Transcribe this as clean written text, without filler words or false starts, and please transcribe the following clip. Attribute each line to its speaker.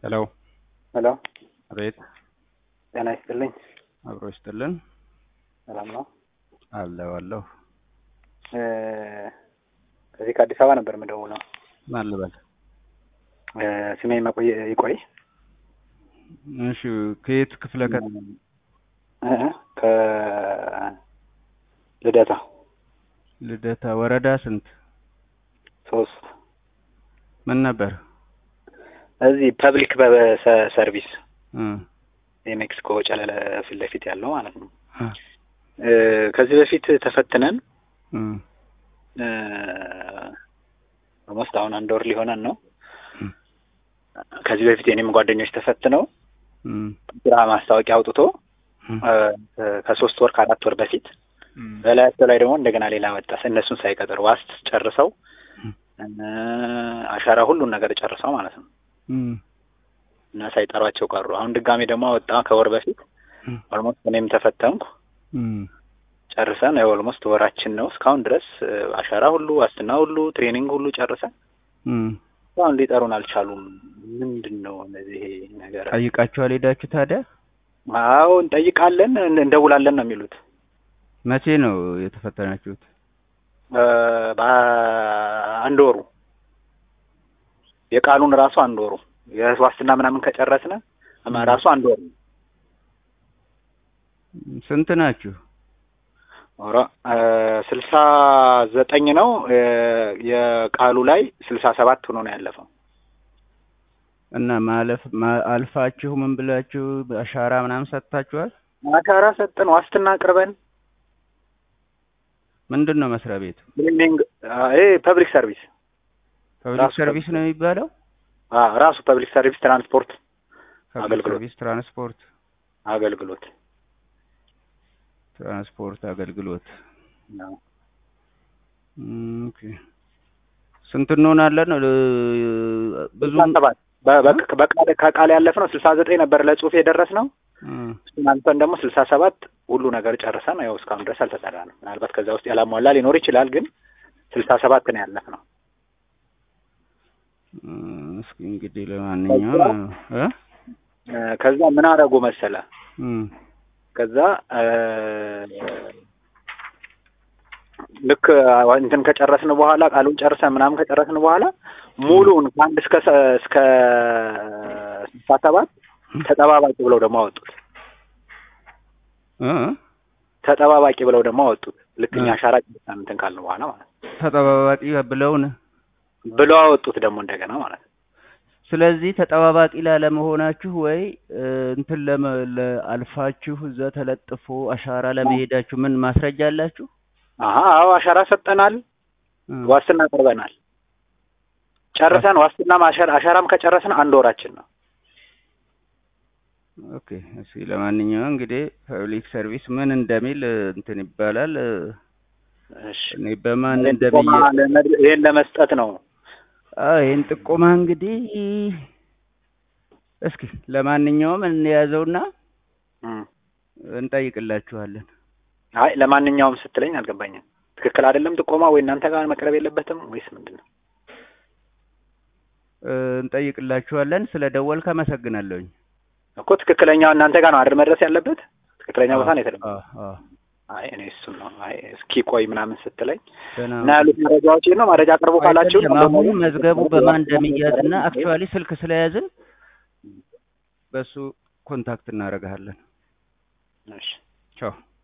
Speaker 1: ሄሎ
Speaker 2: ሄሎ
Speaker 1: አቤት።
Speaker 2: ጤና ይስጥልኝ።
Speaker 1: አብሮ ይስጥልን።
Speaker 2: ሰላም ነው?
Speaker 1: አለሁ።
Speaker 2: ከዚህ ከአዲስ አበባ ነበር የምደውለው።
Speaker 1: ማን ልበል?
Speaker 2: ስሜ ይቆይ።
Speaker 1: እሺ፣ ከየት ክፍለ
Speaker 2: ከልደታ
Speaker 1: ልደታ ወረዳ ስንት?
Speaker 2: 3
Speaker 1: ምን ነበር?
Speaker 2: እዚህ ፐብሊክ ሰርቪስ የሜክሲኮ ጨለለ ፊት ለፊት ያለው ማለት ነው። ከዚህ በፊት ተፈትነን ኦልሞስት አሁን 1 ወር ሊሆነን ነው። ከዚህ በፊት የኔም ጓደኞች ተፈትነው ስራ ማስታወቂያ አውጥቶ ከ3 ወር ከ4 ወር በፊት በላያቸው ላይ ደግሞ እንደገና ሌላ ወጣ። እነሱን ሳይቀጥር ዋስት ጨርሰው አሻራ ሁሉን ነገር ጨርሰው ማለት ነው እና ሳይጠሯቸው ቀሩ። አሁን ድጋሜ ደግሞ ወጣ ከወር በፊት። ኦልሞስት እኔም ተፈተንኩ። ጨርሰን ኦልሞስት ወራችን ነው። እስካሁን ድረስ አሻራ ሁሉ ዋስትና ሁሉ ትሬኒንግ ሁሉ ጨርሰን አሁን ሊጠሩን አልቻሉም። ምንድነው እነዚህ ነገር?
Speaker 1: ጠይቃችኋል ሄዳችሁ ታዲያ?
Speaker 2: አዎ እንጠይቃለን፣ እንደውላለን ነው የሚሉት።
Speaker 1: መቼ ነው የተፈተናችሁት?
Speaker 2: በ1 ወሩ የቃሉን ራሱ 1 ወሩ የዋስትና ምናምን ከጨረስነ ራሱ 1 ወሩ።
Speaker 1: ስንት ናችሁ?
Speaker 2: 69 ነው። የቃሉ ላይ 67 ሆኖ ነው ያለፈው።
Speaker 1: እና አልፋችሁ ምን ብላችሁ አሻራ ምናምን ሰጥታችኋል?
Speaker 2: አሻራ ሰጥን፣ ዋስትና አቅርበን።
Speaker 1: ምንድነው መስሪያ ቤቱ?
Speaker 2: ፐብሊክ ሰርቪስ
Speaker 1: ነው የሚባለው?
Speaker 2: ራሱ ፐብሊክ ሰርቪስ ትራንስፖርት
Speaker 1: አገልግሎት። ኦኬ። ስንት እንሆናለን? ብዙ
Speaker 2: ከቃል ያለፍነው 69 ነበር ለጽሁፍ የደረስነው። እናንተን ደግሞ 67 ሁሉ ነገር ጨርሰን ያው እስካሁን ድረስ አልተሰራንም። ምናልባት ከዛ ውስጥ ያላሟላ ሊኖር ይችላል፣ ግን 67 ነው ያለፍነው።
Speaker 1: እስኪ እንግዲህ ለማንኛውም
Speaker 2: ከዛ ምን አደረጉ መሰለ? ከዛ ልክ እንትን ከጨረስን በኋላ ቃሉን ጨርሰን ምናምን ከጨረስን በኋላ ሙሉውን ከ1 እስከ 67 ተጠባባቂ ብለው ደግሞ አወጡት። ተጠባባቂ ብለው ደግሞ አወጡት። ልክኛ አሻራ ጨርሰን እንትን ካልን በኋላ ማለት ነው።
Speaker 1: ተጠባባቂ ብለው
Speaker 2: አወጡት ደግሞ እንደገና ማለት ነው።
Speaker 1: ስለዚህ ተጠባባቂ ላለመሆናችሁ ወይ እንትን አልፋችሁ እዛ ተለጥፎ አሻራ ለመሄዳችሁ ምን ማስረጃ አላችሁ?
Speaker 2: አዎ አሻራ ሰጠናል፣ ዋስትና አቅርበናል፣ ጨርሰን ዋስትና አሻራም ከጨረስን 1 ወራችን ነው።
Speaker 1: ኦኬ። እሺ፣ ለማንኛውም እንግዲህ ፐብሊክ ሰርቪስ ምን እንደሚል እንትን ይባላል።
Speaker 2: እሺ፣
Speaker 1: እኔ በማን እንደሚል
Speaker 2: ይሄን ለመስጠት ነው።
Speaker 1: ይሄን ጥቆማ እንግዲህ እስኪ ለማንኛውም እንያዘውና እንጠይቅላችኋለን።
Speaker 2: አይ ለማንኛውም ስትለኝ አልገባኝም። ትክክል አይደለም ጥቆማ ወይ እናንተ ጋር መቅረብ የለበትም ወይስ ምንድነው?
Speaker 1: እንጠይቅላችኋለን። ስለደወልክ አመሰግናለሁኝ
Speaker 2: እኮ። ትክክለኛው እናንተ ጋር ነው አይደል መድረስ ያለበት? ትክክለኛ ቦታ ነው የተደረገው። አይ እኔ እሱ ነው። አይ እስኪ ቆይ ምናምን ስትለኝ እና ያሉት መረጃዎች ነው። መረጃ አቅርቦ ካላችሁ
Speaker 1: አሁን መዝገቡ በማን እንደሚያዝና አክቹአሊ ስልክ ስለያዝን በሱ ኮንታክት እናደርጋለን።
Speaker 2: እሺ፣
Speaker 1: ቻው።